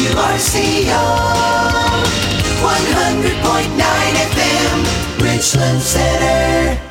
WRCO 100.9 FM, Richland Center.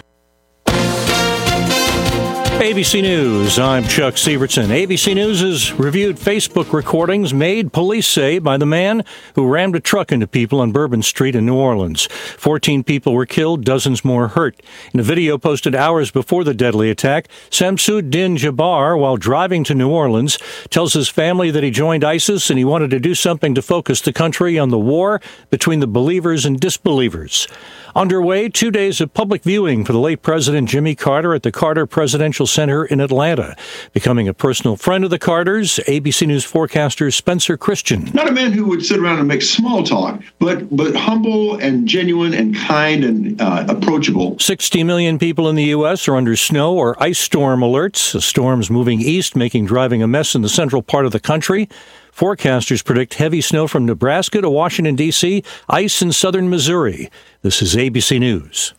ABC News, I'm Chuck Sievertson. ABC News has reviewed Facebook recordings made, police say, by the man who rammed a truck into people on Bourbon Street in New Orleans. 14 people were killed, dozens more hurt. In a video posted hours before the deadly attack, Samsud-Din Jabbar, while driving to New Orleans, tells his family that he joined ISIS and he wanted to do something to focus the country on the war between the believers and disbelievers. Underway, 2 days of public viewing for the late President Jimmy Carter at the Carter Presidential Center in Atlanta. Becoming a personal friend of the Carters, ABC News forecaster Spencer Christian. Not a man who would sit around and make small talk, but humble and genuine and kind and approachable. 60 million people in the U.S. are under snow or ice storm alerts. The storm's moving east, making driving a mess in the central part of the country. Forecasters predict heavy snow from Nebraska to Washington, D.C., ice in southern Missouri. This is ABC News.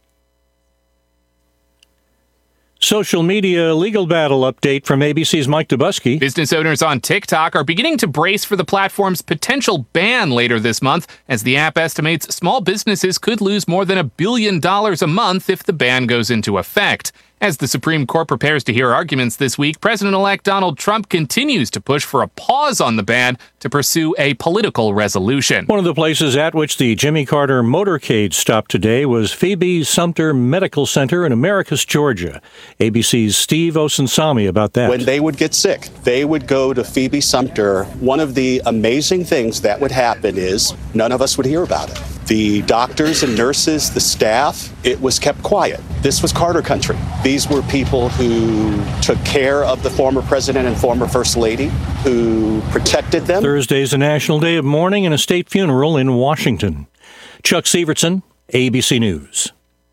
Social media legal battle update from ABC's Mike Dubusky. Business owners on TikTok are beginning to brace for the platform's potential ban later this month, as the app estimates small businesses could lose more than $1 billion a month if the ban goes into effect. As the Supreme Court prepares to hear arguments this week, President-elect Donald Trump continues to push for a pause on the ban to pursue a political resolution. One of the places at which the Jimmy Carter motorcade stopped today was Phoebe Sumter Medical Center in Americus, Georgia. ABC's Steve Osunsami about that. When they would get sick, they would go to Phoebe Sumter. One of the amazing things that would happen is none of us would hear about it. The doctors and nurses, the staff, it was kept quiet. This was Carter country. These were people who took care of the former president and former first lady, who protected them. Thursday's a national day of mourning and a state funeral in Washington. Chuck Sievertson, ABC News.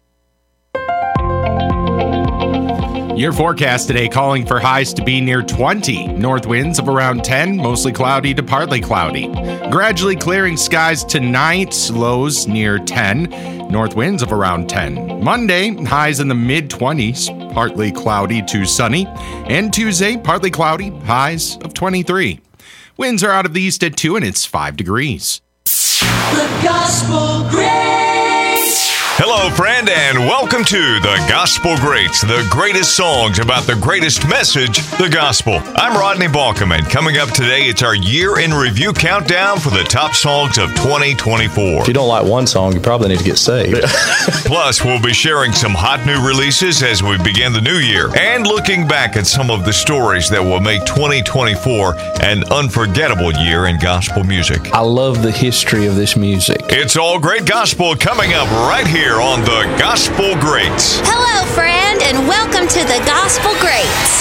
Your forecast today calling for highs to be near 20. North winds of around 10, mostly cloudy to partly cloudy. Gradually clearing skies tonight, lows near 10. North winds of around 10. Monday, highs in the mid-20s, partly cloudy to sunny. And Tuesday, partly cloudy, highs of 23. Winds are out of the east at 2 and it's 5 degrees. The Gospel Grace. Hello, friend, and welcome to The Gospel Greats, the greatest songs about the greatest message, the gospel. I'm Rodney Balkum, and coming up today, it's our year in review countdown for the top songs of 2024. If you don't like one song, you probably need to get saved. Plus, we'll be sharing some hot new releases as we begin the new year, and looking back at some of the stories that will make 2024 an unforgettable year in gospel music. I love the history of this music. It's all great gospel coming up right here on The Gospel Greats. Hello, friend, and welcome to The Gospel Greats.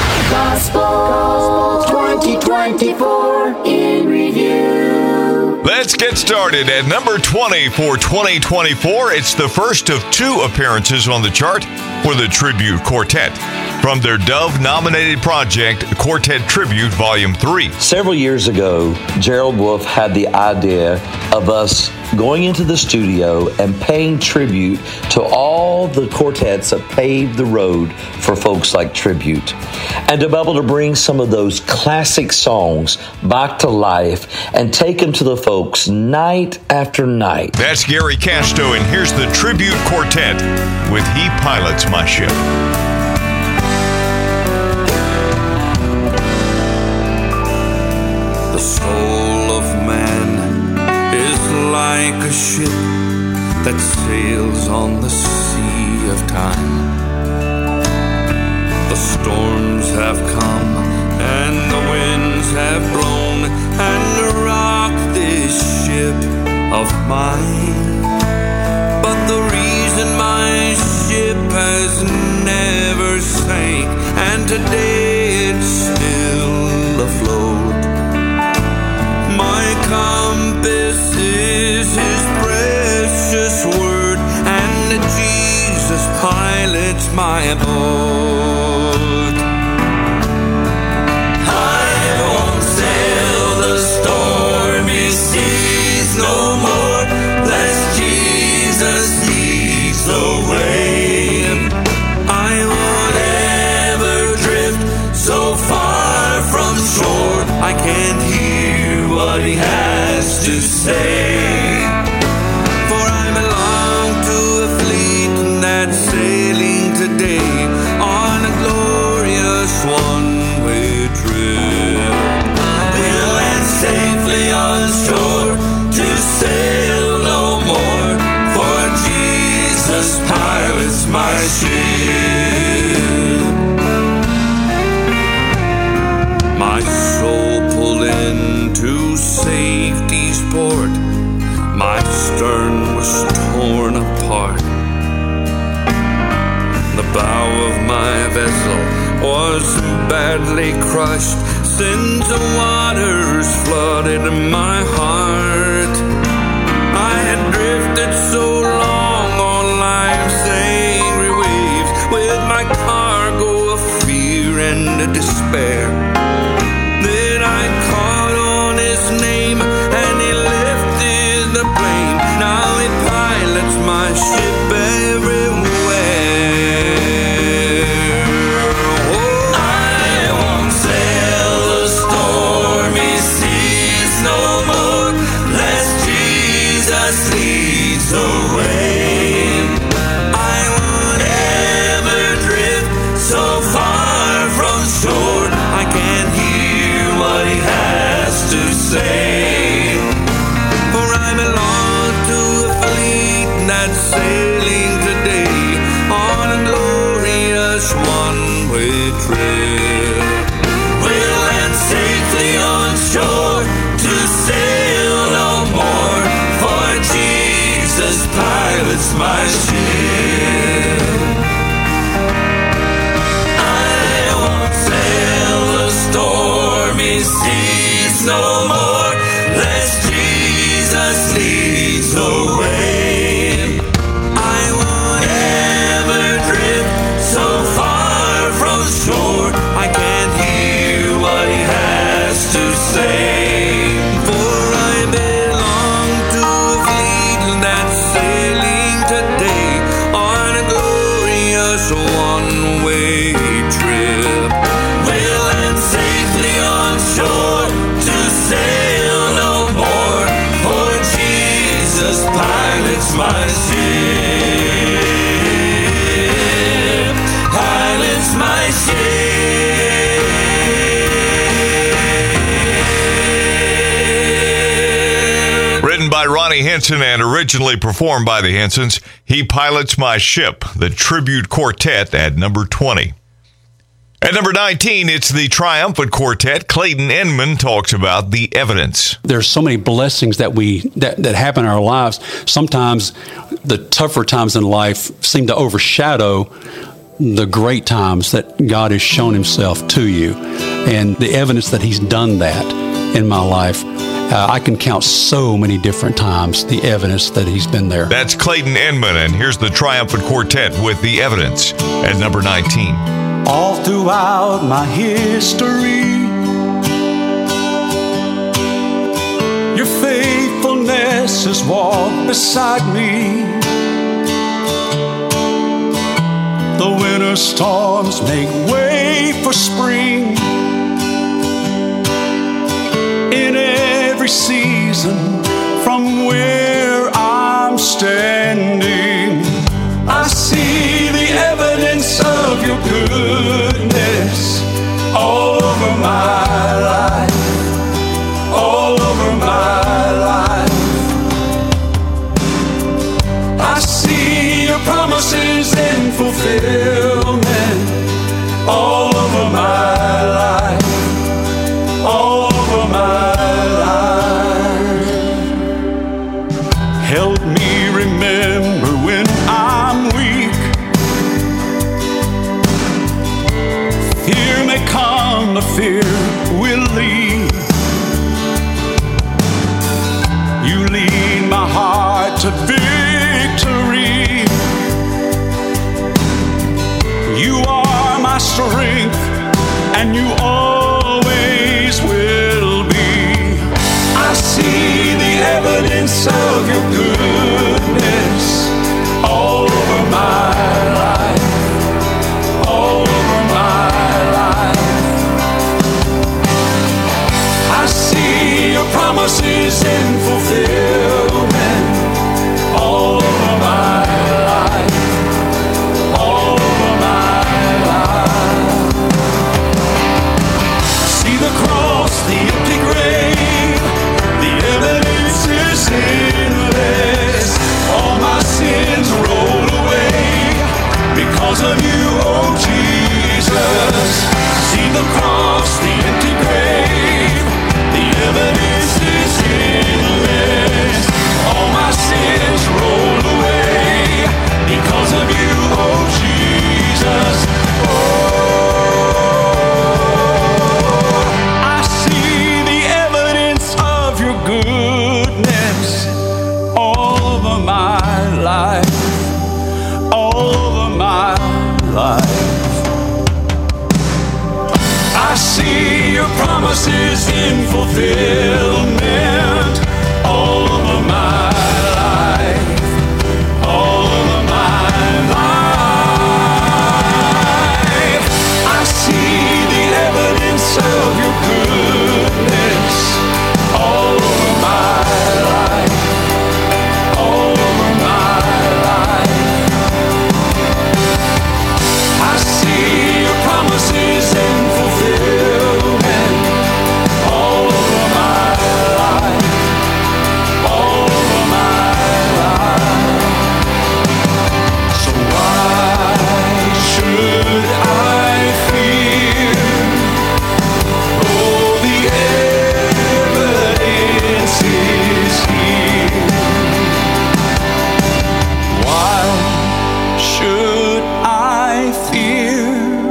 Gospel 2024 in review. Let's get started at number 20 for 2024. It's the first of 2 appearances on the chart for the Tribute Quartet from their Dove-nominated project, Quartet Tribute Volume 3. Several years ago, Gerald Wolfe had the idea of us going into the studio and paying tribute to all the quartets that paved the road for folks like Tribute, and to be able to bring some of those classic songs back to life and take them to the folks night after night. That's Gary Casto, and here's the Tribute Quartet with He Pilots My Ship. The soul of man is like a ship that sails on the sea of time. The storms have come and the winds have blown and rocked this ship of mine. But the reason my ship has never sank and today it's still afloat, my compass is His precious word, and Jesus pilots my boat. I won't sail the stormy seas no more, lest Jesus leads the way. I won't ever drift so far from shore I can't hear what he has to say. For I belong to a fleet that's sailing today on a glorious one-way trip. We'll land safely on shore to sail no more, for Jesus pilots my ship. My soul pulled into safety's port, my stern was torn apart. The bow of my vessel was badly crushed, since the waters flooded my heart. I had drifted so long on life's angry waves, with my cargo of fear and despair. Then I called on his name, and he lifted the plane. Now he pilots my ship everywhere. Oh, I won't sail the stormy seas no more, lest Jesus leads the way. I won't ever drift so far from shore, I can't hear what he has to say. For I belong to a fleet that's sailing today on a glorious one-way trip. We'll land safely on shore to sail no more, for Jesus pilots my ship. I won't sail the stormy seas no more, lest Jesus leads the way. I won't ever drift so far from shore, I can't hear what he has to say. For I belong to a fleet that's sailing today on a glorious one-way trip. We'll land safely on shore to sail no more, for Jesus pilots my ship. Pilots my ship. Written by Ronnie Henson and originally performed by the Hensons, He Pilots My Ship, the tribute quartet at number 20. At number 19, it's the triumphant quartet. Clayton Inman talks about the evidence. There's so many blessings that happen in our lives. Sometimes the tougher times in life seem to overshadow the great times that God has shown himself to you. And the evidence that he's done that in my life, I can count so many different times the evidence that he's been there. That's Clayton Inman, and here's the triumphant quartet with the evidence at number 19. All throughout my history, your faithfulness has walked beside me. The winter storms make way for spring. In every season, from where I'm standing, I see the evidence of your goodness all over my life, all over my life. I see your promises in fulfillment all over my life, all over my life. Help me remember when I'm weak. Fear may come, the fear will leave. You lead my heart to victory. You are my strength, and you always will be. I see the evidence of your goodness all over my life, all over my life. I see your promise promises in fulfillment all over my life, all over my life. See the cross, the empty grave, the evidence is endless. All my sins roll away because of you, oh Jesus. See the cross, the empty grave, the evidence is endless. All my sins roll away because of you, oh Jesus. Oh, I see the evidence of your goodness all over my life, all over my life. I see your promises in fulfillment all over my life, all over my life. I see the evidence of your goodness all over my life, all over my life. I see your promises in fulfillment all over my life, all over my life. So why should I fear? Oh, the evidence is here. Why should I fear?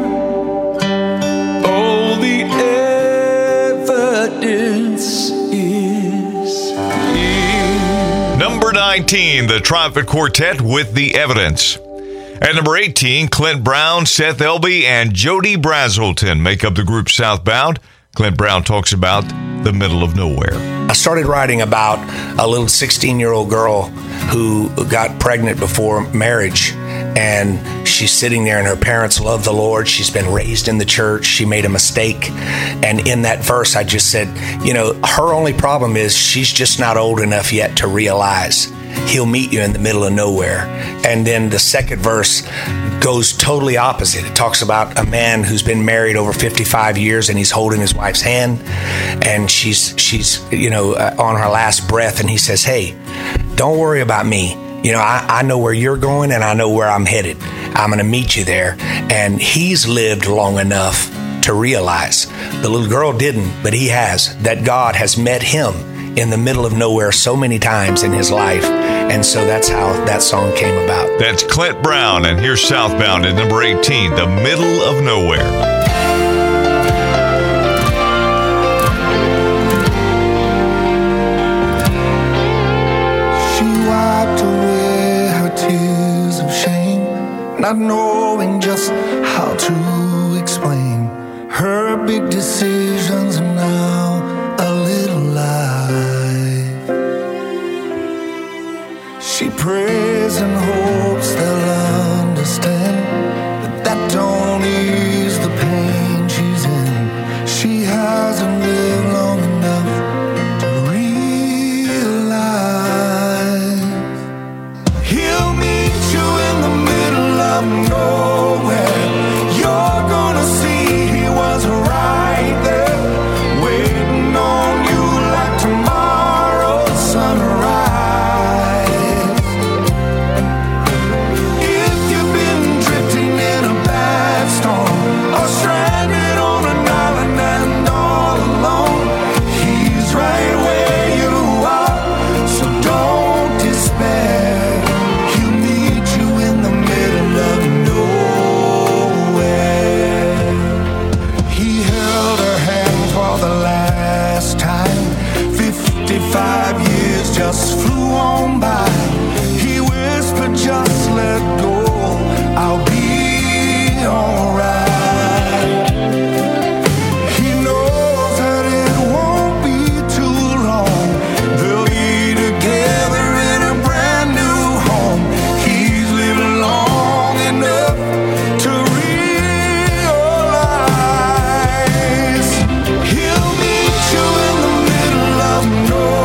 Oh, the evidence is here. Number 19, the Triumphant Quartet with The Evidence. At number 18, Clint Brown, Seth Elby, and Jody Brazelton make up the group Southbound. Clint Brown talks about the middle of nowhere. I started writing about a little 16-year-old girl who got pregnant before marriage, and she's sitting there and her parents love the Lord. She's been raised in the church. She made a mistake. And in that verse, I just said, you know, her only problem is she's just not old enough yet to realize He'll meet you in the middle of nowhere. And then the second verse goes totally opposite. It talks about a man who's been married over 55 years and he's holding his wife's hand, and she's on her last breath, and he says, hey, don't worry about me. You know, I know where you're going and I know where I'm headed. I'm going to meet you there. And he's lived long enough to realize, the little girl didn't, but he has, that God has met him in the middle of nowhere so many times in his life. And so that's how that song came about. That's Clint Brown, and here's Southbound at number 18, The Middle of Nowhere. Not knowing just how to explain her big decisions and now a little life. She prays and hopes they'll understand that that don't ease the pain she's in. She hasn't lived long enough to realize he'll meet you in the middle of nowhere. You're gonna see he was right there, waiting on you like tomorrow's sunrise. If you've been drifting in a bad storm or stranded on an island and all alone, he's right where you are, so don't despair. He'll meet you in the middle of nowhere. He held her hand for the last time. 55 years just flew on by. He whispered, just let go, I'll be alright. He knows that it won't be too long. They'll be together in a brand new home. He's lived long enough to realize he'll meet you in the middle of nowhere.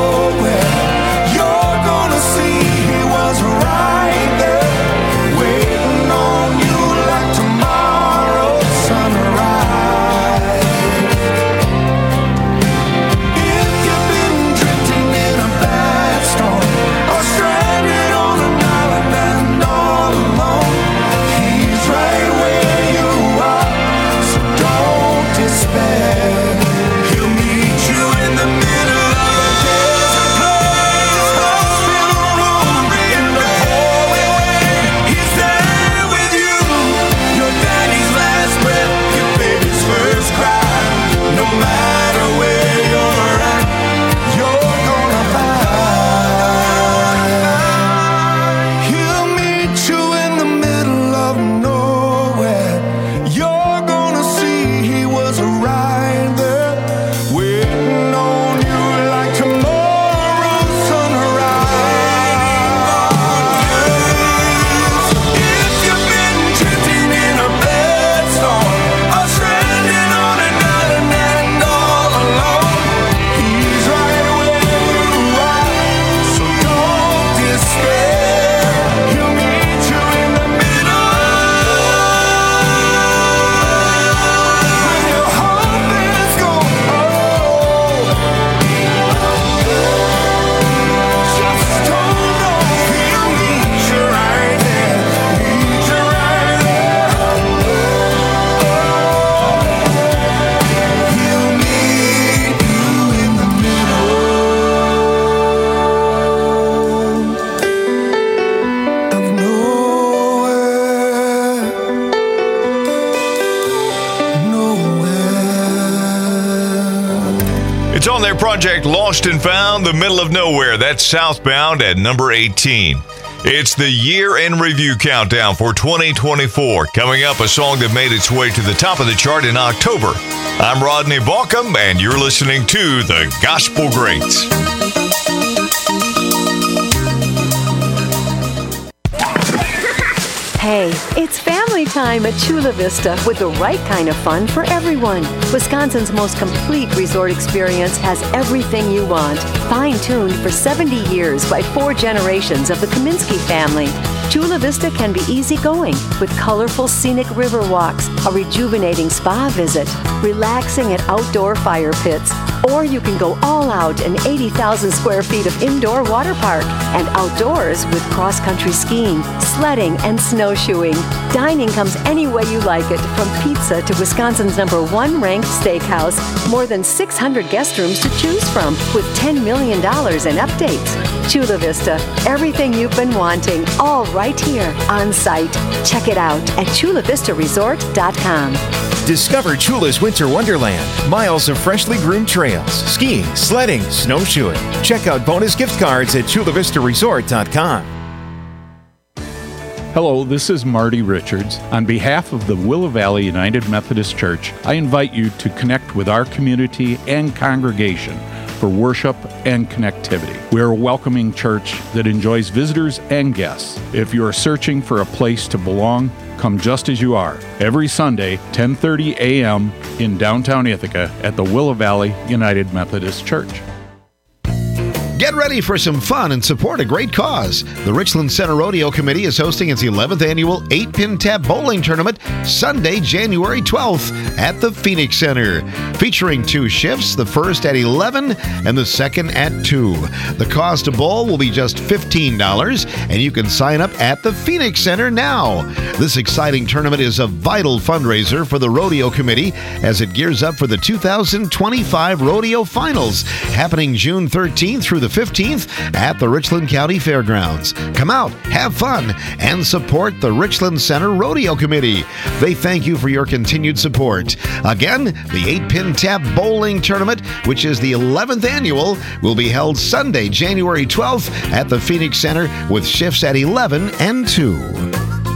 It's on their project Lost and Found, The Middle of Nowhere. That's Southbound at number 18. It's the Year in Review Countdown for 2024. Coming up, a song that made its way to the top of the chart in October. I'm Rodney Balkum, and you're listening to The Gospel Greats. Hey, it's family time at Chula Vista with the right kind of fun for everyone. Wisconsin's most complete resort experience has everything you want. Fine-tuned for 70 years by 4 generations of the Kaminsky family. Chula Vista can be easygoing with colorful scenic river walks, a rejuvenating spa visit, relaxing at outdoor fire pits, or you can go all out in 80,000 square feet of indoor water park and outdoors with cross-country skiing, sledding, and snowshoeing. Dining comes any way you like it, from pizza to Wisconsin's #1 ranked steakhouse. More than 600 guest rooms to choose from with $10 million in updates. Chula Vista, everything you've been wanting, all right here on site. Check it out at chulavistaresort.com. Discover Chula's Winter Wonderland. Miles of freshly groomed trails, skiing, sledding, snowshoeing. Check out bonus gift cards at chulavistaresort.com. Hello, this is Marty Richards. On behalf of the Willow Valley United Methodist Church, I invite you to connect with our community and congregation for worship and connectivity. We are a welcoming church that enjoys visitors and guests. If you are searching for a place to belong, come just as you are. Every Sunday, 10:30 a.m. in downtown Ithaca at the Willow Valley United Methodist Church. Get ready for some fun and support a great cause. The Richland Center Rodeo Committee is hosting its 11th annual 8-Pin Tap Bowling Tournament Sunday, January 12th at the Phoenix Center. Featuring 2 shifts, the first at 11 and the second at 2. The cost to bowl will be just $15, and you can sign up at the Phoenix Center now. This exciting tournament is a vital fundraiser for the Rodeo Committee as it gears up for the 2025 Rodeo Finals, happening June 13th through the 15th at the Richland County Fairgrounds. Come out, have fun, and support the Richland Center Rodeo Committee. They thank you for your continued support. Again, the 8-Pin Tap Bowling Tournament, which is the 11th annual, will be held Sunday, January 12th at the Phoenix Center with shifts at 11 and 2.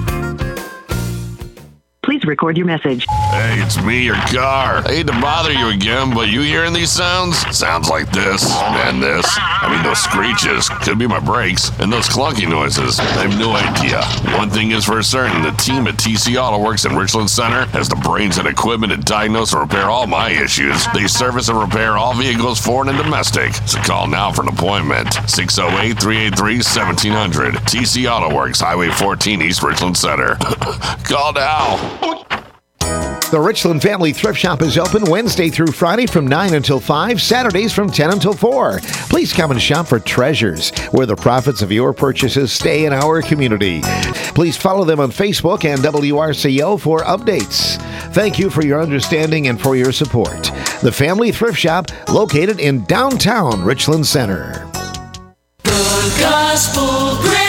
Please record your message. Hey, it's me, your car. I hate to bother you again, but you hearing these sounds? Sounds like this and this. I mean, those screeches. Could be my brakes. And those clunky noises. I have no idea. One thing is for certain, the team at TC Auto Works in Richland Center has the brains and equipment to diagnose and repair all my issues. They service and repair all vehicles, foreign and domestic. So call now for an appointment. 608-383-1700. TC Auto Works, Highway 14, East Richland Center. Call now. The Richland Family Thrift Shop is open Wednesday through Friday from 9 until 5, Saturdays from 10 until 4. Please come and shop for treasures, where the profits of your purchases stay in our community. Please follow them on Facebook and WRCO for updates. Thank you for your understanding and for your support. The Family Thrift Shop, located in downtown Richland Center. The Gospel Great.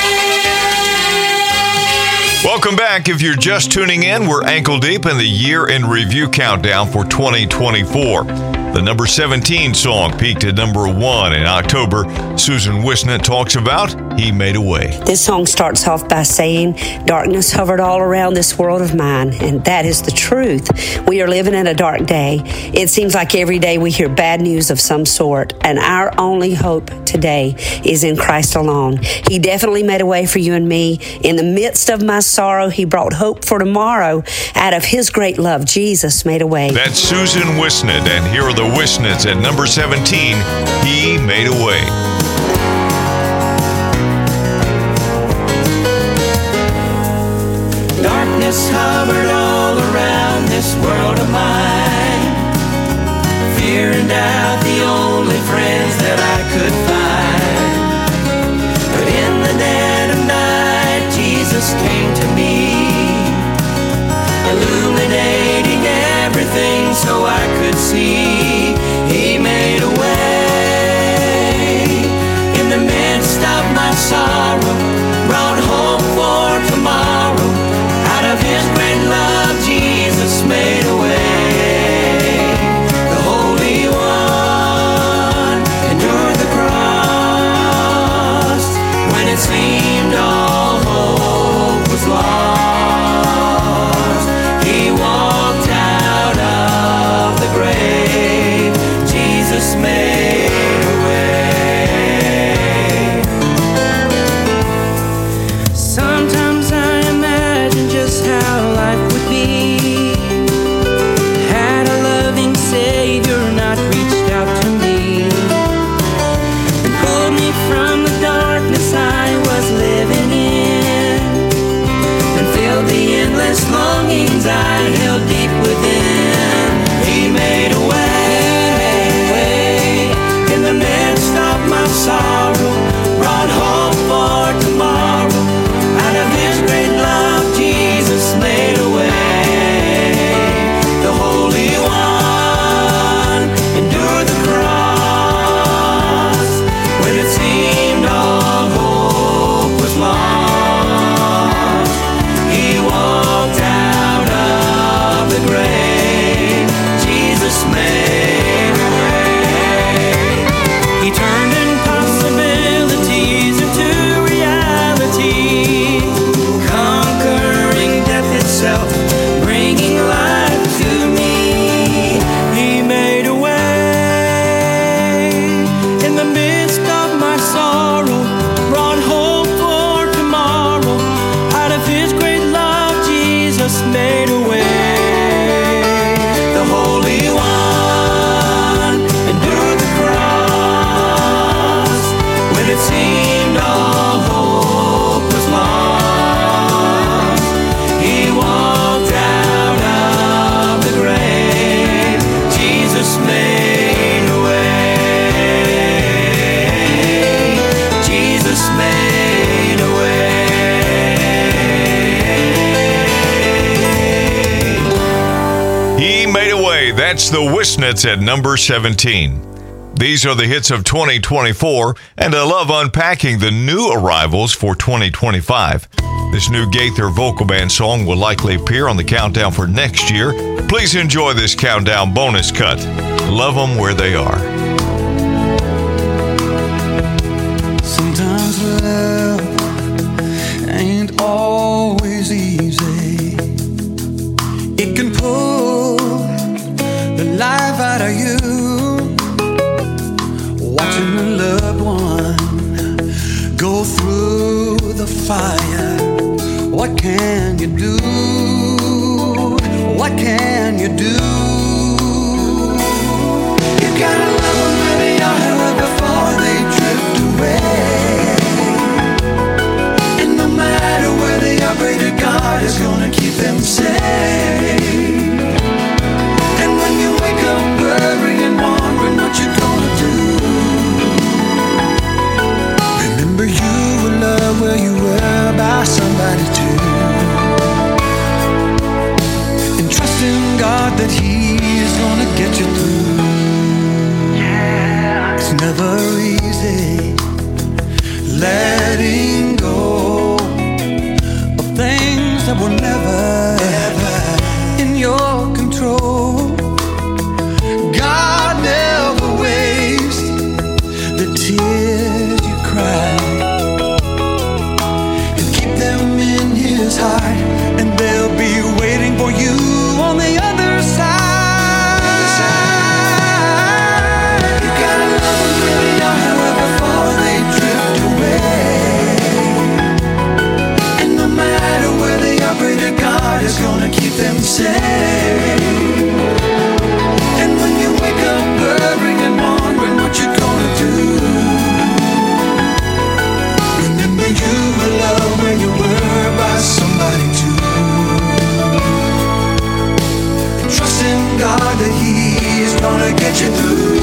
Welcome back. If you're just tuning in, we're ankle deep in the Year in Review Countdown for 2024. The number 17 song peaked at number 1 in October. Susan Wisnett talks about He Made a Way. This song starts off by saying, darkness hovered all around this world of mine, and that is the truth. We are living in a dark day. It seems like every day we hear bad news of some sort, and our only hope today is in Christ alone. He definitely made a way for you and me. In the midst of my sorrow, He brought hope for tomorrow. Out of His great love, Jesus made a way. That's Susan Wisnett, and here are the Wisnetts at number 17, He Made a Way. Darkness hovered all around this world of mine. Fear and doubt, the only friends that I could find. But in the dead of night, Jesus came to me, illuminating everything so I could see. He made a way in the midst of my sorrow, brought hope for tomorrow. Out of His great love, Jesus made a way. The Holy One Jesus made a way. Jesus made a way. He made a way. That's the Wisnets at number 17. These are the hits of 2024, and I love unpacking the new arrivals for 2025. This new Gaither Vocal Band song will likely appear on the countdown for next year. Please enjoy this countdown bonus cut. Love them where they are. Sometimes love ain't always easy. It can pull the life out of you. Watching a loved one go through the fire. What can you do? What can you do? You gotta love them where they are before they drift away. And no matter where they are, pray to God is gonna keep them safe. And when you wake up worrying and wondering what you're gonna do, remember you were loved where you were by somebody too. And trust in God that He's gonna get you through. Yeah. It's never easy letting go of things that were never ever in your control. God never wastes the tears you cry. He'll keep them in His heart, and they'll be waiting for you on the other side. You gotta love them where they are before they drift away. And no matter where they are, pray to God is gonna keep them safe. And when you wake up worrying and wondering what you're gonna do, remember you were loved when you were by somebody too. And trust in God that He's gonna get you through.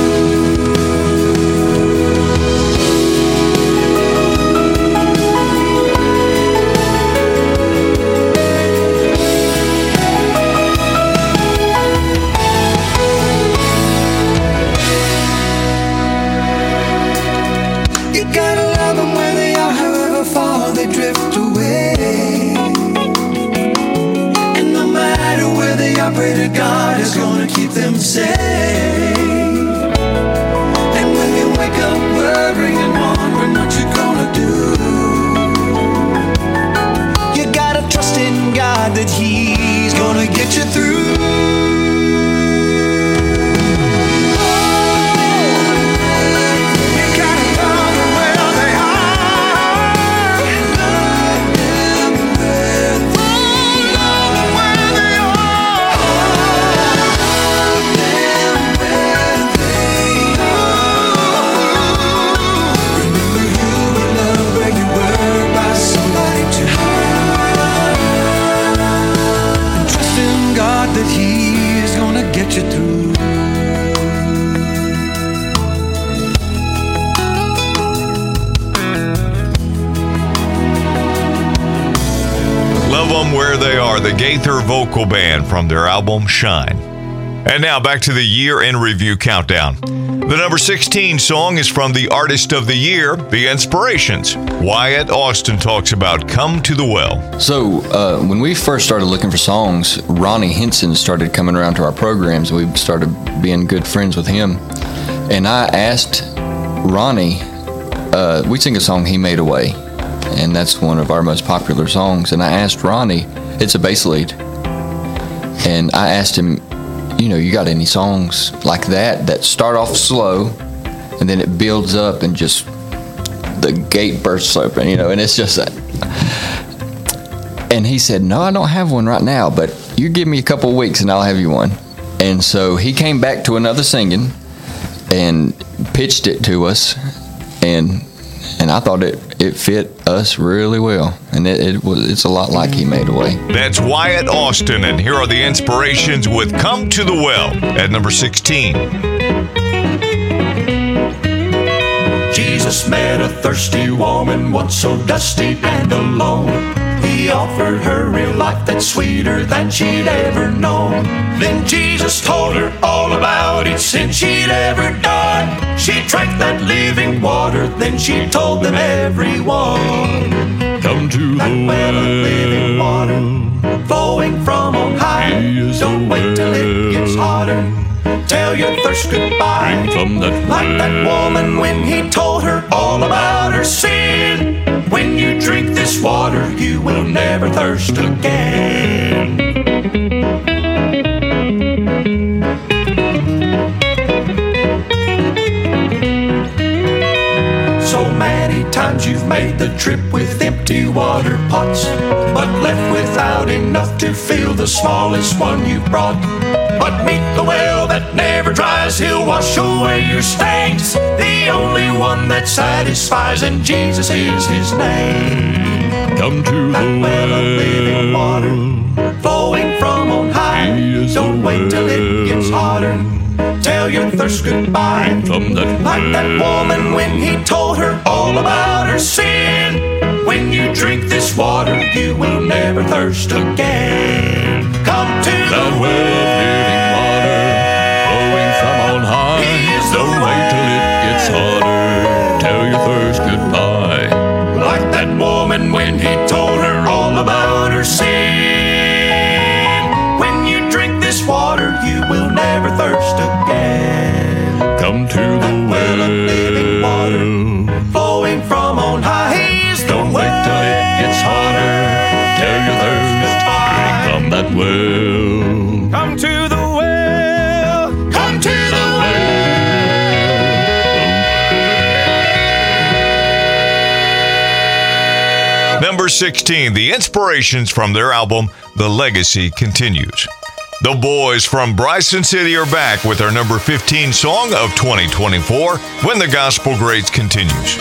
You gotta love them where they are, however far they drift away. And no matter where they are, pray to God is gonna keep them safe. And when you wake up worrying and wondering what you're gonna do, you gotta trust in God that He's gonna get you through. That He's gonna get you through. Love them where they are, the Gaither Vocal Band from their album Shine. And now back to the year in review countdown. The number 16 song is from the Artist of the Year, The Inspirations. Wyatt Austin talks about Come to the Well. So when we first started looking for songs, Ronnie Henson started coming around to our programs. We started being good friends with him. And I asked Ronnie, we sing a song, He Made a Way. And that's one of our most popular songs. And I asked Ronnie, it's a bass lead. And I asked him, you got any songs like that start off slow and then it builds up and just the gate bursts open, and it's just that. And he said, no, I don't have one right now, but you give me a couple of weeks and I'll have you one. And so he came back to another singing and pitched it to us. And and I thought it fit us really well, and it's a lot like He Made a Way. That's Wyatt Austin, and here are the inspirations with Come to the Well at number 16. Jesus met a thirsty woman, once so dusty and alone. He offered her real life that's sweeter than she'd ever known. Then Jesus told her all about each sin she'd ever done. She drank that living water, then she told them everyone. Come to the well of living water, flowing from on high. Don't wait till it gets hotter. Tell your thirst goodbye. From that like that woman when he told her all about her sin. When you drink this water, you will never thirst again. So many times you've made the trip with empty water pots, but left without enough to fill the smallest one you brought. But meet the well that never dries, He'll wash away your stains. The only one that satisfies, and Jesus is His name. Come to that the well of living water, flowing from on high. Don't wait till it gets hotter. Tell your thirst goodbye. From that like that woman when he told her all about her sin. When you drink this water, you will never thirst again. Come to the well of living water, flowing from on high. Don't wait till it gets hotter. Tell your thirst goodbye. Like that woman when he told her all about her sin. When you drink this water, you will never thirst again. Come to the well of living water, flowing from on high. Don't wait till it gets hotter. Tell your thirst, drink from that well. Come to the well. Come to the well. Number 16, the inspirations from their album, The Legacy Continues. The boys from Bryson City are back with their number 15 song of 2024, When the Gospel Greats Continues.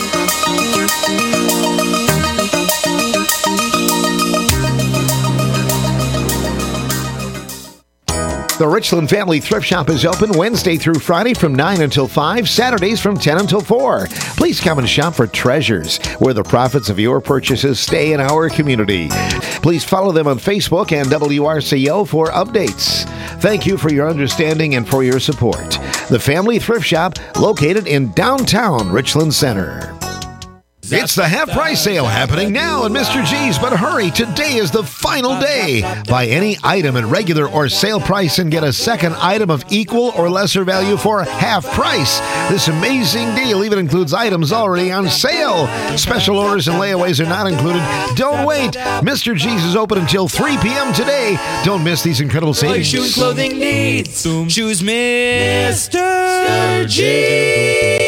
The Richland Family Thrift Shop is open Wednesday through Friday from 9 until 5, Saturdays from 10 until 4. Please come and shop for treasures, where the profits of your purchases stay in our community. Please follow them on Facebook and WRCO for updates. Thank you for your understanding and for your support. The Family Thrift Shop, located in downtown Richland Center. It's the half-price sale happening now at Mr. G's, but hurry, today is the final day. Buy any item at regular or sale price and get a second item of equal or lesser value for half price. This amazing deal even includes items already on sale. Special orders and layaways are not included. Don't wait. Mr. G's is open until 3 p.m. today. Don't miss these incredible savings. Shoe and clothing needs. Choose Mr. G.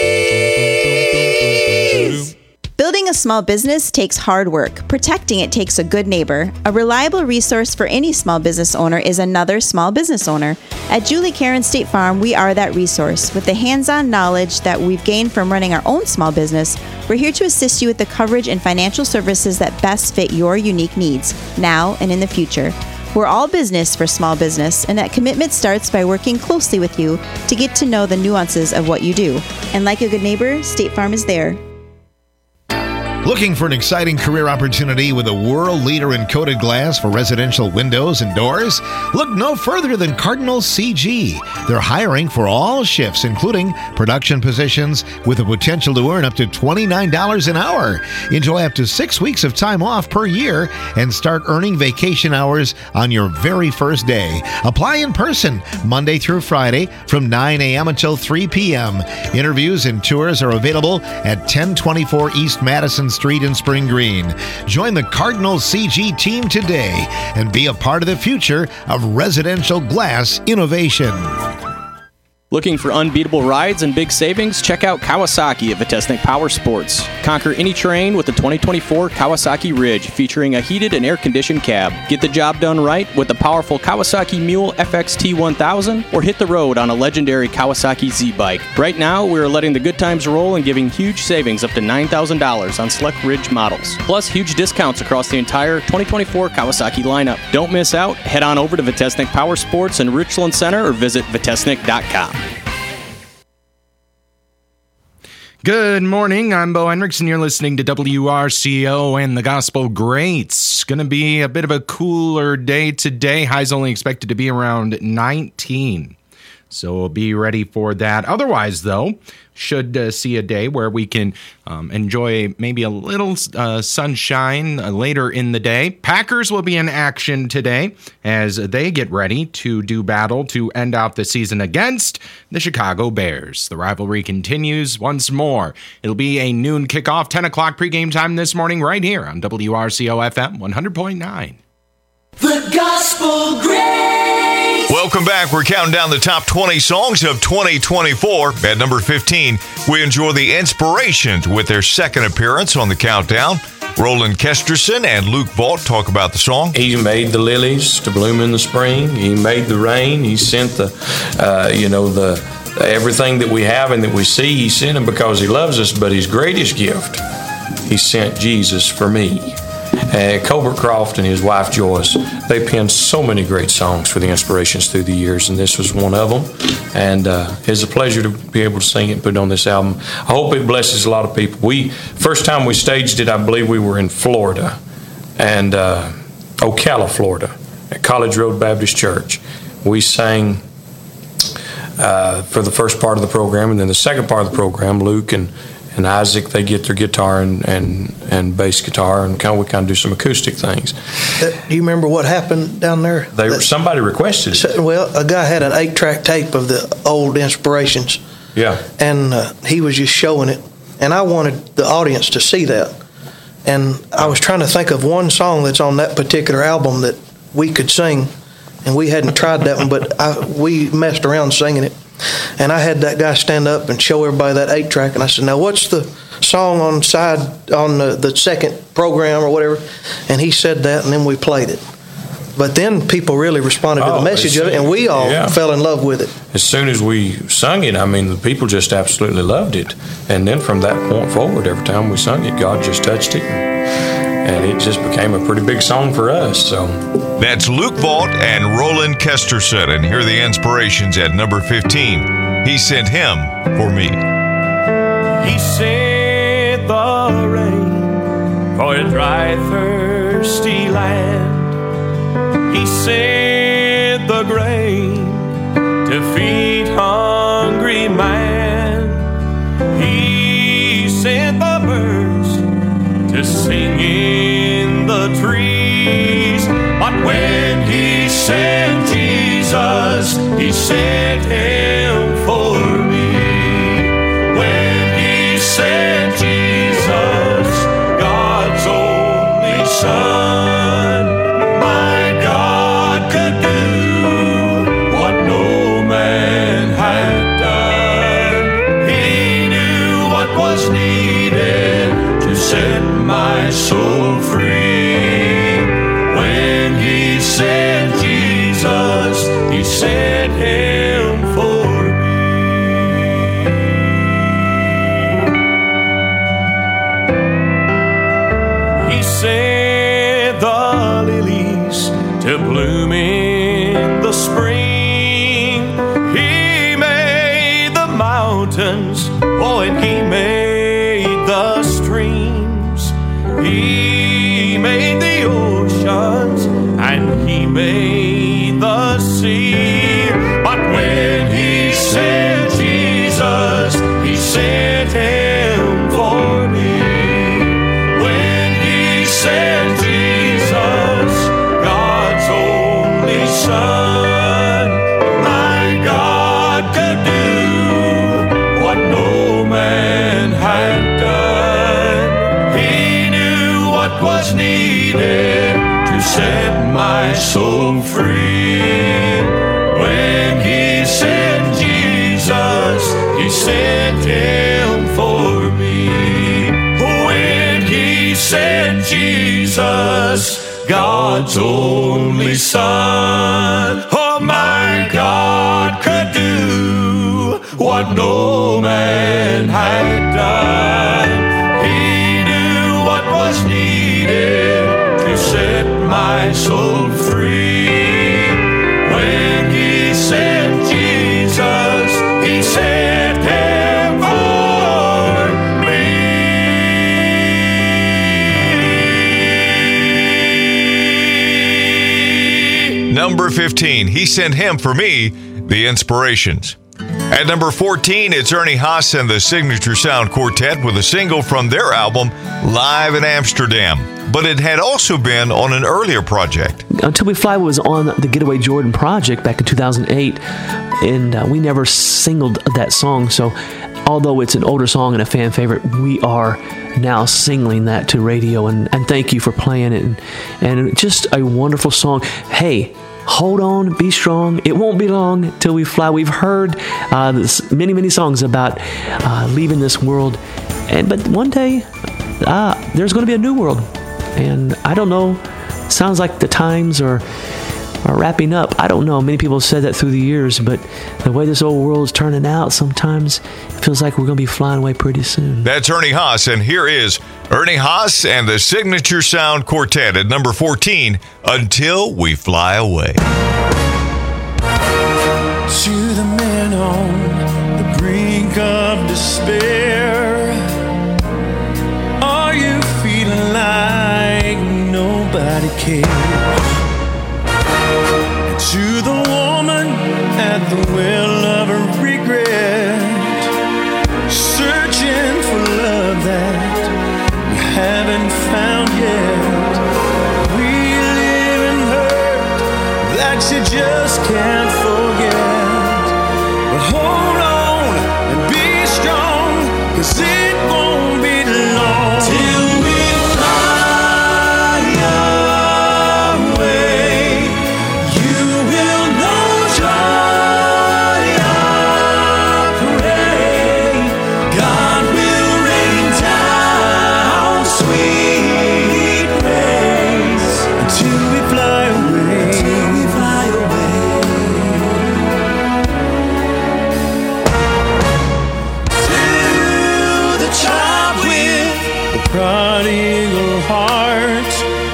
Building a small business takes hard work. Protecting it takes a good neighbor. A reliable resource for any small business owner is another small business owner. At Julie Karen State Farm, we are that resource. With the hands-on knowledge that we've gained from running our own small business, we're here to assist you with the coverage and financial services that best fit your unique needs, now and in the future. We're all business for small business, and that commitment starts by working closely with you to get to know the nuances of what you do. And like a good neighbor, State Farm is there. Looking for an exciting career opportunity with a world leader in coated glass for residential windows and doors? Look no further than Cardinal CG. They're hiring for all shifts, including production positions, with the potential to earn up to $29 an hour. Enjoy up to 6 weeks of time off per year and start earning vacation hours on your very first day. Apply in person Monday through Friday from 9 a.m. until 3 p.m. Interviews and tours are available at 1024 East Madison Street in Spring Green. Join the Cardinal CG team today and be a part of the future of residential glass innovation. Looking for unbeatable rides and big savings? Check out Kawasaki at Vitesnik Power Sports. Conquer any terrain with the 2024 Kawasaki Ridge, featuring a heated and air-conditioned cab. Get the job done right with the powerful Kawasaki Mule FXT 1000, or hit the road on a legendary Kawasaki Z-Bike. Right now, we are letting the good times roll and giving huge savings up to $9,000 on select Ridge models. Plus, huge discounts across the entire 2024 Kawasaki lineup. Don't miss out. Head on over to Vitesnik Power Sports in Richland Center or visit vitesnik.com. Good morning, I'm Bo Hendricks, and you're listening to WRCO and the Gospel Greats. Going to be a bit of a cooler day today. Highs only expected to be around 19. So we'll be ready for that. Otherwise, though, should see a day where we can enjoy maybe a little sunshine later in the day. Packers will be in action today as they get ready to do battle to end out the season against the Chicago Bears. The rivalry continues once more. It'll be a noon kickoff, 10 o'clock pregame time this morning right here on WRCO FM 100.9. The Gospel Greats. Welcome back. We're counting down the top 20 songs of 2024. At number 15, we enjoy the Inspirations with their second appearance on the countdown. Roland Kesterson and Luke Vaught talk about the song. He made the lilies to bloom in the spring. He made the rain. He sent everything that we have and that we see. He sent him because he loves us. But his greatest gift, he sent Jesus for me. Colbert Croft and his wife Joyce, they penned so many great songs for the Inspirations through the years, and this was one of them. And it's a pleasure to be able to sing it and put it on this album. I hope it blesses a lot of people. First time we staged it, I believe we were in Florida, and Ocala, Florida, at College Road Baptist Church. We sang for the first part of the program, and then the second part of the program, Luke and Isaac, they get their guitar and bass guitar, and we kind of do some acoustic things. Do you remember what happened down there? Somebody requested it. Well, a guy had an 8-track tape of the old Inspirations. Yeah. And he was just showing it, and I wanted the audience to see that. And I was trying to think of one song that's on that particular album that we could sing, and we hadn't tried that one, but we messed around singing it. And I had that guy stand up and show everybody that 8-track, and I said, now what's the song on the second program or whatever? And he said that, and then we played it. But then people really responded to the message of it, and we all fell in love with it. As soon as we sung it, the people just absolutely loved it. And then from that point forward, every time we sung it, God just touched it. And it just became a pretty big song for us. So that's Luke Vaught and Roland Kesterson, and here are the Inspirations at number 15. He sent him for me. He sent the rain for a dry, thirsty land. He sent the grain to feed hungry man. He sent the birds to sing in the trees. But when he sent Jesus, he sent him for me. When he sent Jesus, God's only Son, my God could do what no man had done. He knew what was needed to set my soul free. When he sent Jesus, he sent him for me. He sent the lilies to bloom in the spring. He made the mountains, and he made the streams. He made the oceans, and he made the sea. But when he sent Jesus, he sent him for me. When he sent Jesus, God's only Son, my God could do what no man had done. He knew what was needed to set my soul free. When he sent Jesus, Jesus, God's only Son. Oh, my God could do what no man had done. He knew what was needed to set my soul free. When he sent Jesus, he sent him for me. Number 15, He Sent Him for Me, The Inspirations. At number 14, it's Ernie Haas and the Signature Sound Quartet with a single from their album, Live in Amsterdam. But it had also been on an earlier project. Until We Fly was on the Getaway Jordan project back in 2008, and we never singled that song. So although it's an older song and a fan favorite, we are now singling that to radio. And thank you for playing it. And just a wonderful song. Hey, hold on, be strong. It won't be long till we fly. We've heard many songs about leaving this world, but one day there's going to be a new world, and I don't know. Sounds like the times are wrapping up. I don't know. Many people have said that through the years, but the way this old world is turning out, sometimes it feels like we're going to be flying away pretty soon. That's Ernie Haas, and here is Ernie Haas and the Signature Sound Quartet at number 14, Until We Fly Away. To the man on the brink of despair, are you feeling like nobody cares? To the woman at the well of her regret, searching for love that you haven't found yet. We live in hurt that you just can't forget. But hold on and be strong, 'cause it won't be long till we fly away. You will know joy, I pray. God will rain down sweet grace until we fly away. Until we fly away. To the child with the prodigal heart,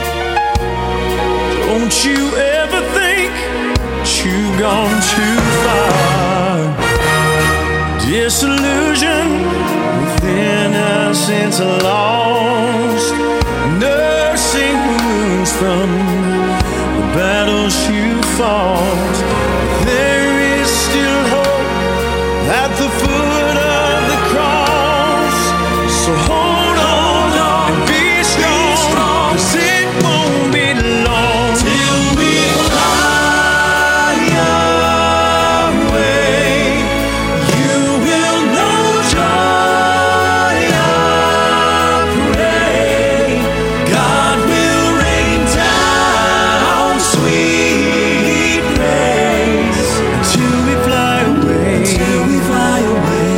don't you ever think you've gone too far. Disillusion within us since lost, nursing wounds from the battles you fought. There is still hope at the foot of the cross. So hold on and be strong, 'cause it won't be long till we fly away. You will know joy, I pray. God will rain down sweet grace until we fly away. Until we fly away.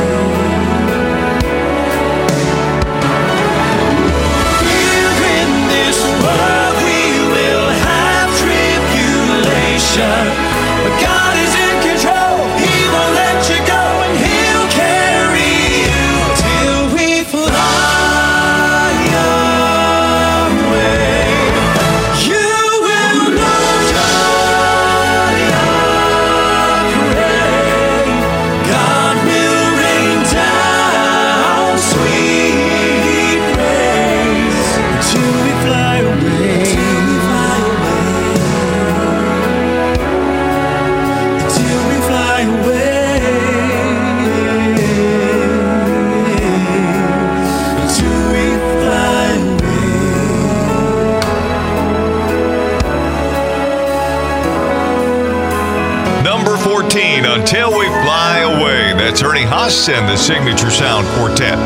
Here in this world we will have tribulation, but God is in control. He won't let you go, and He'll carry you till we fly away. You will know joy, I pray. God will rain down sweet grace until we fly away. Until we fly away. Until we fly away. Until we fly Number 14, Until We Fly Away. That's Ernie Haas and the Signature Sound Quartet.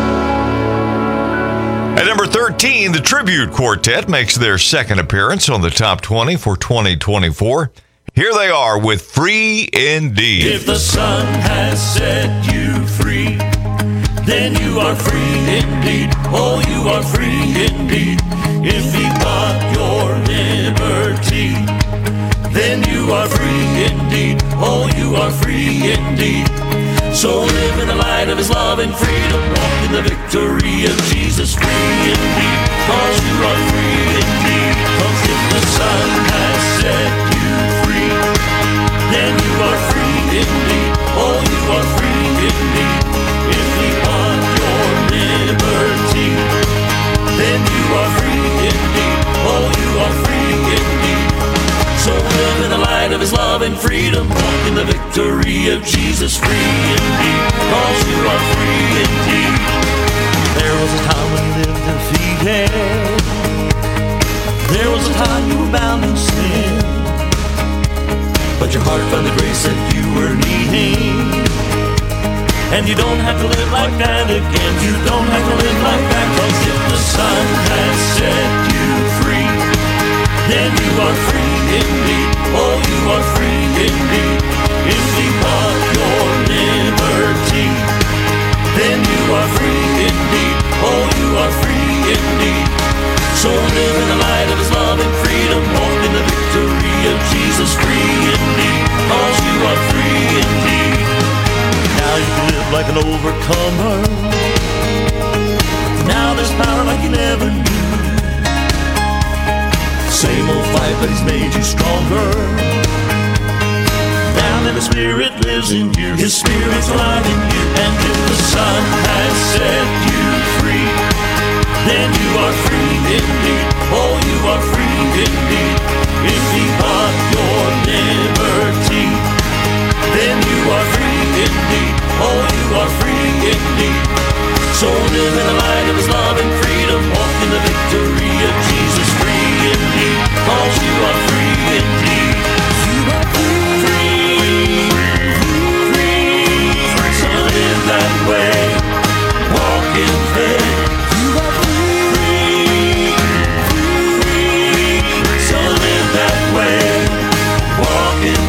At number 13, the Tribute Quartet makes their second appearance on the top 20 for 2024. Here they are with Free Indeed. If the Son has set you free, then you are free indeed. Oh, you are free indeed. If He bought your liberty, then you are free indeed. Oh, you are free indeed. So live in the light of His love and freedom. Walk in the victory of Jesus. Free indeed, 'cause you are free indeed. 'Cause if the Son has set you free, then you are free indeed. Oh, you are free indeed. If He bought your liberty, then you are free indeed. Oh, you are free indeed. So live in the light of His love and freedom. Walk in the victory of Jesus. Free indeed, 'cause you are free indeed. There was a time when you lived defeated. There was a time you were bound in sin, but your heart found the grace that you were needing. And you don't have to live like that again. You don't have to live like that. 'Cause if the Son has set you free, then you are free indeed. Oh, you are free indeed. If He bought your liberty, then you are free indeed. Oh, you are free indeed. So live in the light of His love and freedom. Walk in the victory of Jesus. Free indeed, 'cause you are free indeed. Now you can live like an overcomer. Now there's power like you never knew. Same old fight, but He's made you stronger. Now that the Spirit lives in you, His Spirit's alive in you. And if the Son has set you free, then you are free indeed. Oh, you are free indeed. If He bought your liberty, then you are free indeed. Oh, you are free indeed. So live in the light of His love and freedom. Walk in the victory of Jesus. Free indeed, 'cause you are free indeed. You are free, free. So live that way. Walk in faith. You are free, free. So live that way. Walk in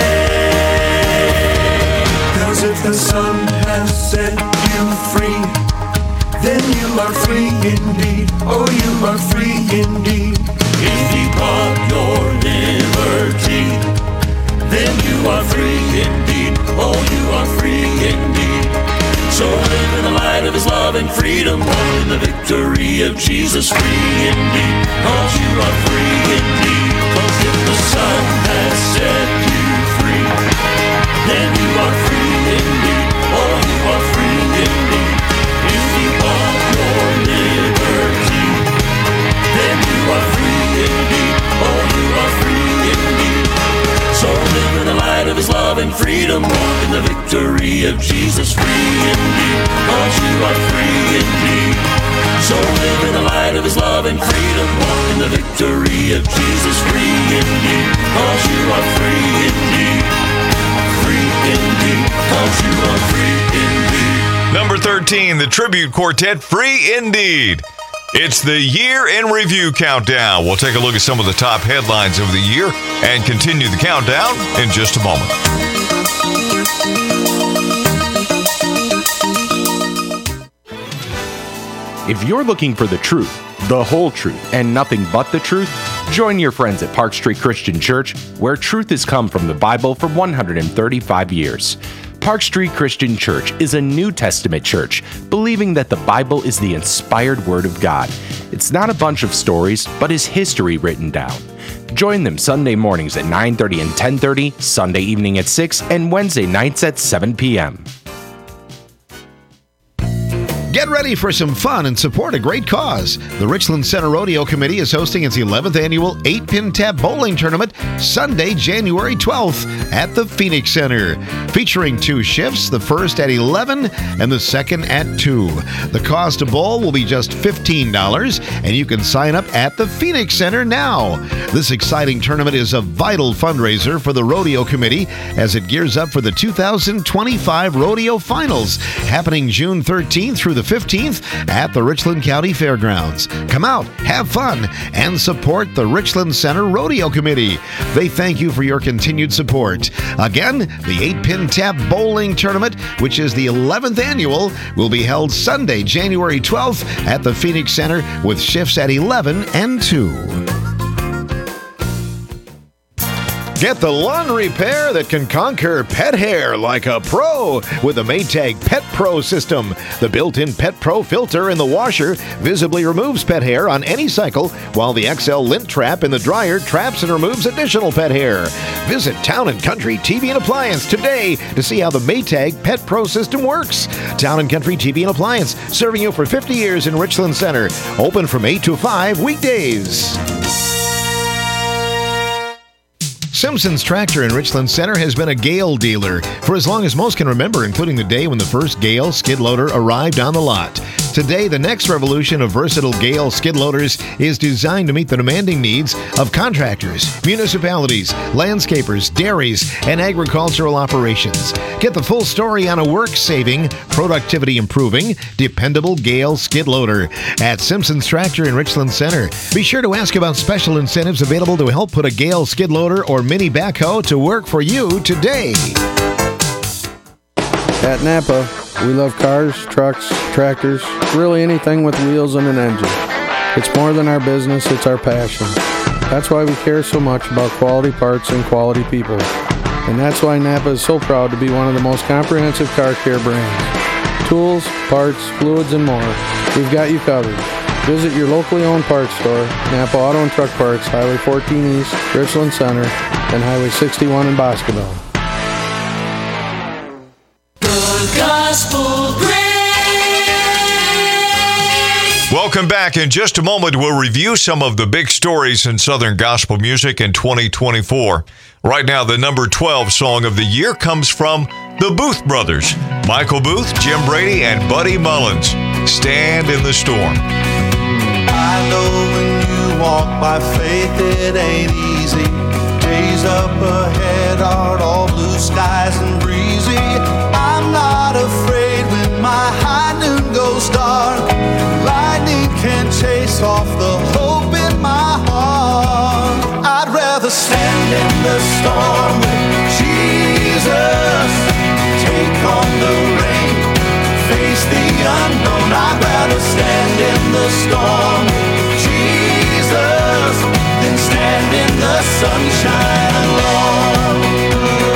faith. 'Cause if the Son has set you free, then you are free indeed. Oh, you are free indeed. If He bought your liberty, then you are free indeed. Oh, you are free indeed. So live in the light of His love and freedom. Walk in the victory of Jesus. Free indeed, 'cause you are free indeed. 'Cause if the Son has set you free, then you are free indeed. Oh, you are free indeed. If He bought your liberty, then you are free indeed. Oh, you are free indeed. So live in the light of His love and freedom. Walk in the victory of Jesus. Free indeed, 'cause you are free indeed. So live in the light of His love and freedom. Walk in the victory of Jesus. Free indeed, 'cause you are free indeed. Free indeed, 'cause you are free indeed. Number 13, the Tribute Quartet, Free Indeed. It's the Year in Review Countdown. We'll take a look at some of the top headlines of the year and continue the countdown in just a moment. If you're looking for the truth, the whole truth, and nothing but the truth, join your friends at Park Street Christian Church, where truth has come from the Bible for 135 years. Park Street Christian Church is a New Testament church, believing that the Bible is the inspired Word of God. It's not a bunch of stories, but is history written down. Join them Sunday mornings at 9:30 and 10:30, Sunday evening at 6, and Wednesday nights at 7 p.m. Get ready for some fun and support a great cause. The Richland Center Rodeo Committee is hosting its 11th annual 8-Pin Tab Bowling Tournament Sunday, January 12th at the Phoenix Center. Featuring 2 shifts, the first at 11 and the second at 2. The cost to bowl will be just $15, and you can sign up at the Phoenix Center now. This exciting tournament is a vital fundraiser for the Rodeo Committee as it gears up for the 2025 Rodeo Finals, happening June 13th through the 15th at the Richland County Fairgrounds. Come out, have fun, and support the Richland Center Rodeo Committee. They thank you for your continued support. Again, the 8-Pin Tap Bowling Tournament, which is the 11th annual, will be held Sunday, January 12th at the Phoenix Center with shifts at 11 and 2. Get the lawn repair that can conquer pet hair like a pro with the Maytag Pet Pro system. The built-in Pet Pro filter in the washer visibly removes pet hair on any cycle, while the XL lint trap in the dryer traps and removes additional pet hair. Visit Town & Country TV and Appliance today to see how the Maytag Pet Pro system works. Town & Country TV and Appliance, serving you for 50 years in Richland Center. Open from 8 to 5 weekdays. Simpson's Tractor in Richland Center has been a Gale dealer for as long as most can remember, including the day when the first Gale skid loader arrived on the lot. Today, the next revolution of versatile Gale skid loaders is designed to meet the demanding needs of contractors, municipalities, landscapers, dairies, and agricultural operations. Get the full story on a work-saving, productivity-improving, dependable Gale skid loader at Simpson's Tractor in Richland Center. Be sure to ask about special incentives available to help put a Gale skid loader or mini backhoe to work for you today. At Napa, we love cars, trucks, tractors, really anything with wheels and an engine. It's more than our business, it's our passion. That's why we care so much about quality parts and quality people. And that's why Napa is so proud to be one of the most comprehensive car care brands. Tools, parts, fluids, and more. We've got you covered. Visit your locally owned parts store, Napa Auto and Truck Parts, Highway 14 East, Richland Center, and Highway 61 in Boscoville. Gospel Grace. Welcome back. In just a moment, we'll review some of the big stories in Southern gospel music in 2024. Right now, the number 12 song of the year comes from the Booth Brothers. Michael Booth, Jim Brady, and Buddy Mullins. Stand in the Storm. I know when you walk by faith, it ain't easy. Days up ahead aren't all blue skies and breezy. I'm not afraid when my high noon goes dark. Lightning can chase off the hope in my heart. I'd rather stand in the storm with Jesus. Take on the rain, face the unknown. I'd rather stand in the storm with Jesus than stand in the sunshine alone.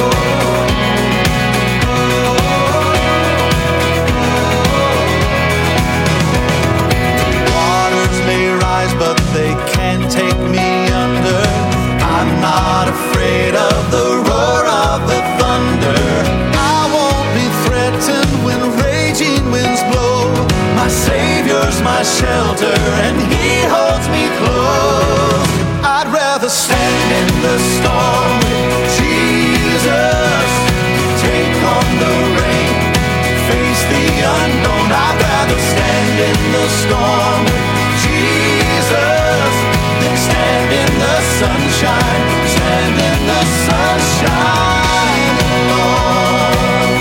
Waters may rise, but they can't take me under. I'm not afraid of the roar of the thunder. I won't be threatened when raging winds blow. My Savior's my shelter, and He holds me close. I'd rather stand in the storm with Jesus. Take on the rain, face the unknown. I'd rather stand in the storm with Jesus than stand in the sunshine. Stand in the sunshine alone.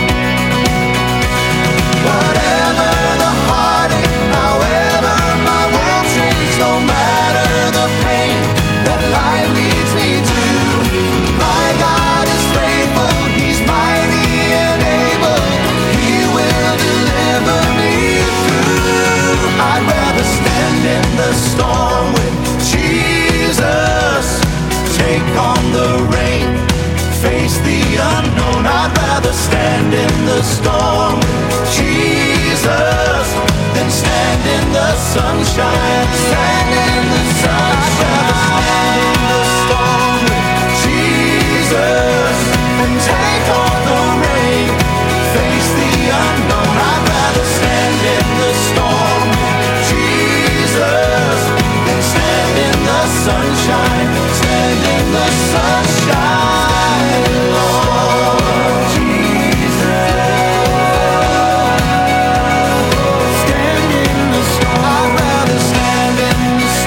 Whatever the heartache, however my world changes, no matter the pain that life leads me to, my God is faithful, He's mighty and able, He will deliver me through. I'd rather stand in the storm with Jesus. Take on the rain, face the unknown. I'd rather stand in the storm with Jesus than stand in the sunshine. Stand in the sunshine. Stand in the storm with Jesus and take on the rain, face the unknown. I'd rather stand in the storm with Jesus than stand in the sunshine. Stand in the sunshine, Lord Jesus. Stand in the storm. I'd rather stand in the storm.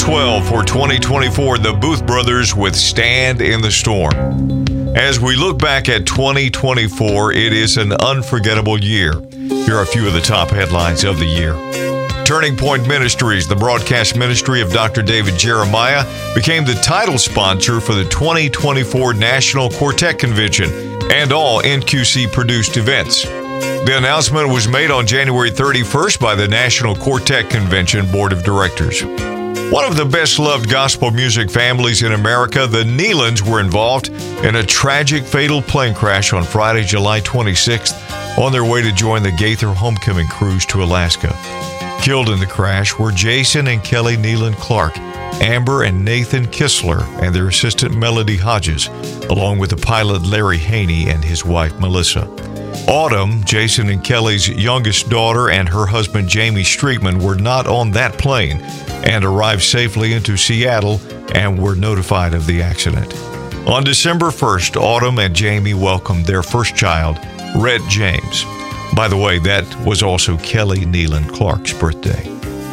12 for 2024, the Booth Brothers with Stand in the Storm. As we look back at 2024, it is an unforgettable year. Here are a few of the top headlines of the year. Turning Point Ministries, the broadcast ministry of Dr. David Jeremiah, became the title sponsor for the 2024 National Quartet Convention and all NQC-produced events. The announcement was made on January 31st by the National Quartet Convention Board of Directors. One of the best-loved gospel music families in America, the Nealons, were involved in a tragic fatal plane crash on Friday, July 26th, on their way to join the Gaither homecoming cruise to Alaska. Killed in the crash were Jason and Kelly Nealon Clark, Amber and Nathan Kistler, and their assistant Melody Hodges, along with the pilot Larry Haney and his wife Melissa. Autumn, Jason and Kelly's youngest daughter, and her husband Jamie Streetman were not on that plane and arrived safely into Seattle and were notified of the accident. On December 1st, Autumn and Jamie welcomed their first child, Rhett James. By the way, that was also Kelly Nealon Clark's birthday.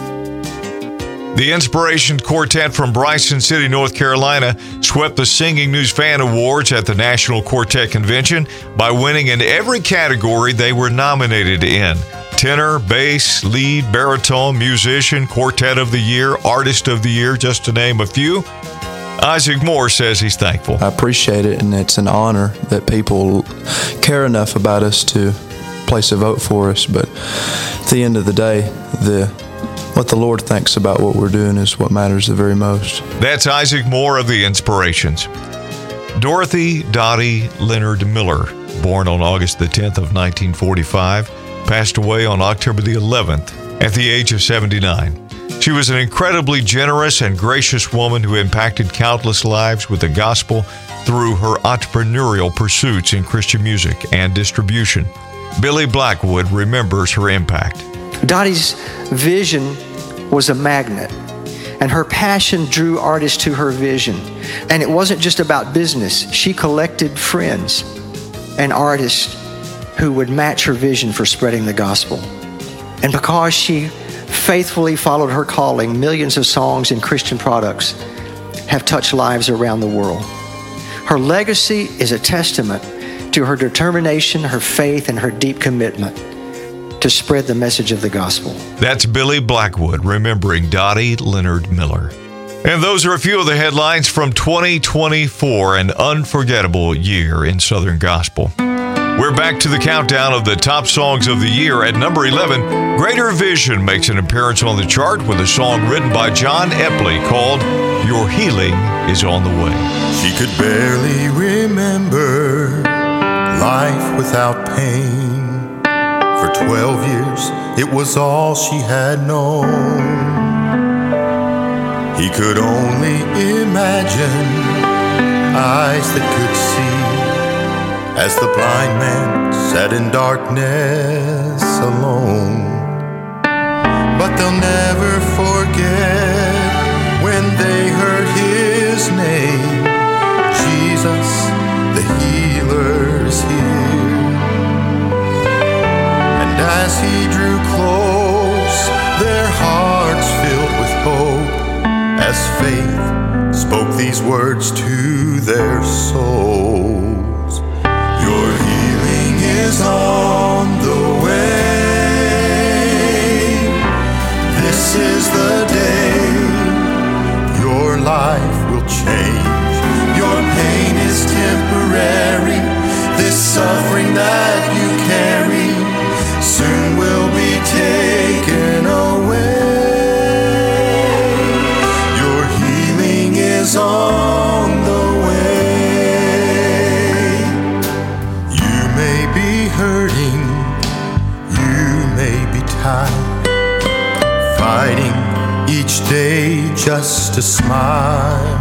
The Inspiration Quartet from Bryson City, North Carolina, swept the Singing News Fan Awards at the National Quartet Convention by winning in every category they were nominated in: tenor, bass, lead, baritone, musician, Quartet of the Year, Artist of the Year, just to name a few. Isaac Moore says he's thankful. I appreciate it, and it's an honor that people care enough about us to place a vote for us. But at the end of the day, what the Lord thinks about what we're doing is what matters the very most. That's Isaac Moore of the Inspirations. Dorothy Dottie Leonard Miller, born on August the 10th of 1945, passed away on October the 11th at the age of 79. She was an incredibly generous and gracious woman who impacted countless lives with the gospel through her entrepreneurial pursuits in Christian music and distribution. Billy Blackwood remembers her impact. Dottie's vision was a magnet, and her passion drew artists to her vision. And it wasn't just about business. She collected friends and artists who would match her vision for spreading the gospel. And because she faithfully followed her calling, millions of songs and Christian products have touched lives around the world. Her legacy is a testament to her determination, her faith, and her deep commitment to spread the message of the gospel. That's Billy Blackwood remembering Dottie Leonard Miller. And those are a few of the headlines from 2024, an unforgettable year in Southern Gospel. We're back to the countdown of the top songs of the year. At number 11, Greater Vision makes an appearance on the chart with a song written by John Epley called Your Healing is on the Way. She could barely remember life without pain. For 12 years, it was all she had known. He could only imagine eyes that could see as the blind man sat in darkness alone. But they'll never forget when they heard his name. Jesus, the healer's here. And as he drew close, their hearts filled with hope as faith spoke these words to their souls. Your healing is on the way. This is the day your life will change. Your pain is temporary. This suffering that you carry soon will be taken away. Your healing is on the way. You may be hurting, you may be tired, fighting each day just to smile,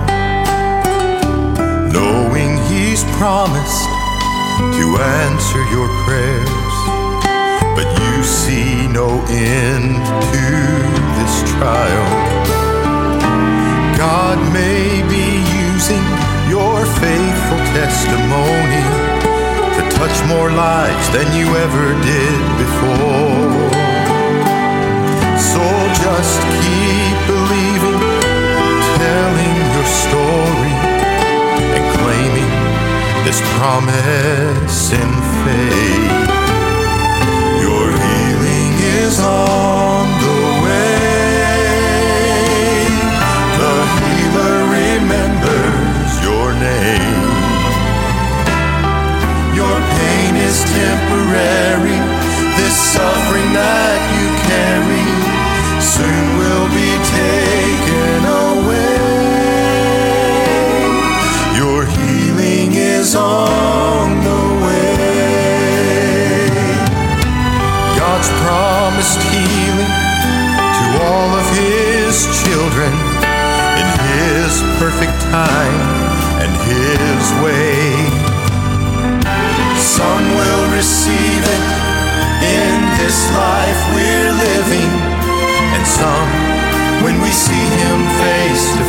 knowing he's promised to answer your prayers, but you see no end to this trial. God may be using your faithful testimony to touch more lives than you ever did before. So just keep believing, God's promise in faith. Your healing is on the way. The healer remembers your name. Your pain is temporary. This suffering that you carry soon will be taken away. Your healing is on the way. God's promised healing to all of His children in His perfect time and His way. Some will receive it in this life we're living, and some when we see Him face to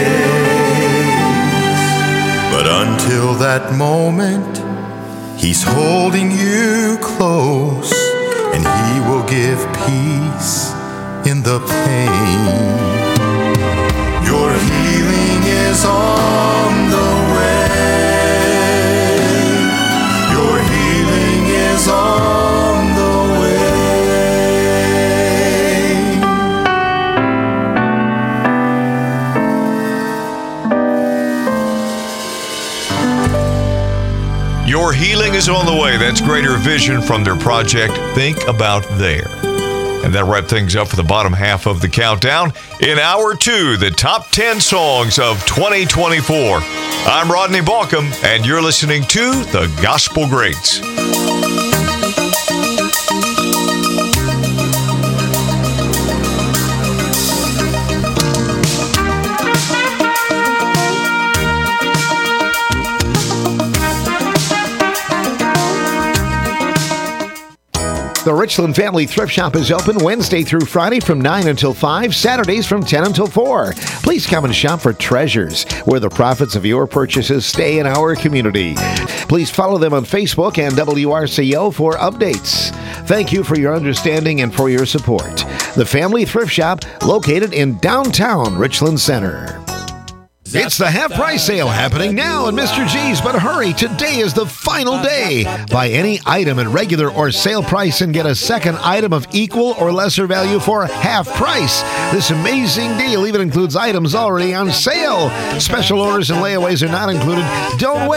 face. But until that moment, He's holding you close, and He will give peace in the pain. Your healing is on the way. Your healing is on the Your healing is on the way. That's Greater Vision from their project, Think About There. And that'll wrap things up for the bottom half of the countdown. In Hour 2, the top 10 songs of 2024. I'm Rodney Balkum, and you're listening to The Gospel Greats. The Richland Family Thrift Shop is open Wednesday through Friday from 9 until 5, Saturdays from 10 until 4. Please come and shop for treasures, where the profits of your purchases stay in our community. Please follow them on Facebook and WRCO for updates. Thank you for your understanding and for your support. The Family Thrift Shop, located in downtown Richland Center. It's the half price sale happening now in Mr. G's, but hurry, today is the final day. Buy any item at regular or sale price and get a second item of equal or lesser value for half price. This amazing deal even includes items already on sale. Special orders and layaways are not included. Don't wait.